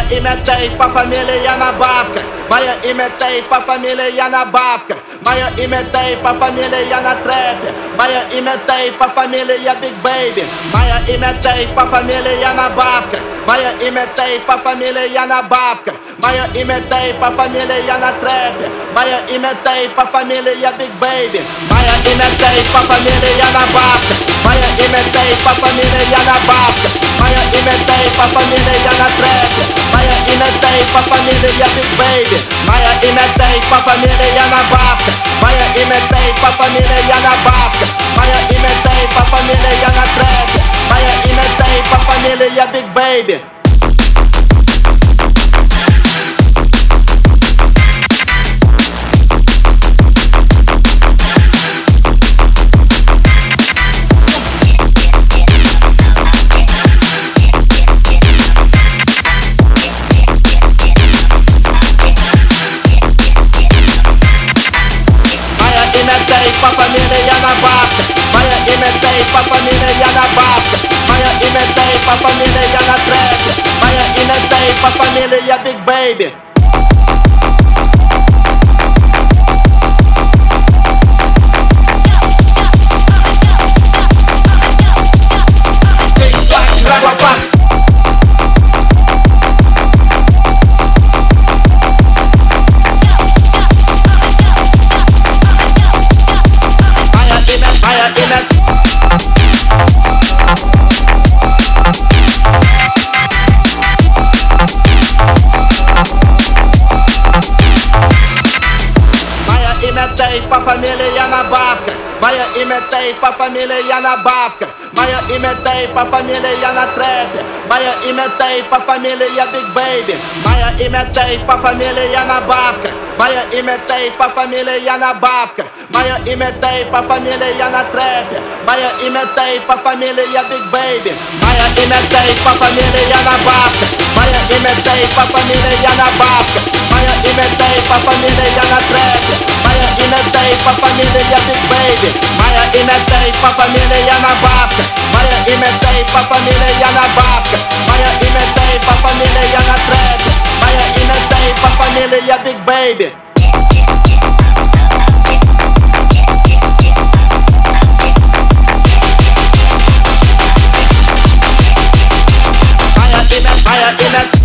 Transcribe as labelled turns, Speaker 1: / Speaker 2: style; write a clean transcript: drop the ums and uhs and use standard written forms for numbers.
Speaker 1: imetei pra família e na babca. Maia imetei pra família e na babca. Maia imetei pra família e na trap. Maia imetei pra família e Big Baby. Maia imetei pra família e na babca. Maia imetei pra família e na babca. Maia imetei pra família e na trap. Maia imetei pra família e Big Baby. Maia imetei pra família e na babca. Maia imetei pra família e na babca. Maia imetei pra família e na trap. Maia imetei pra família e Big Baby. Maia imetei pra família e na babca. Maia imetei pra família e na babca. Maia imetei pra família e na trap. Maia imetei pra família e Big Baby. Imetei pra família e na babca. Maia imetei pra família e na babca. Maia imetei pra família e na trap. Maia imetei pra família e Big Baby. Imetei pra família e na babca. Maia imetei pra família e na babca. Maia imetei pra família e na trap. Maia imetei pra família e Big Baby. Maia imetei pra família e na babca. Maia imetei pra família e na babca. Maia imetei pra família e na trap. Maia imetei pra família e Big Baby. Maia imetei pra família e na babca. Maia imetei pra família e na babca. Maia imetei pra família e na trap. Maia imetei pra família e Big Baby. Maia imetei pra família e na babca. Maia imetei pra família e na babca. Maia imetei pra família e na trap. Maia imetei pra família e Big Baby. Maia imetei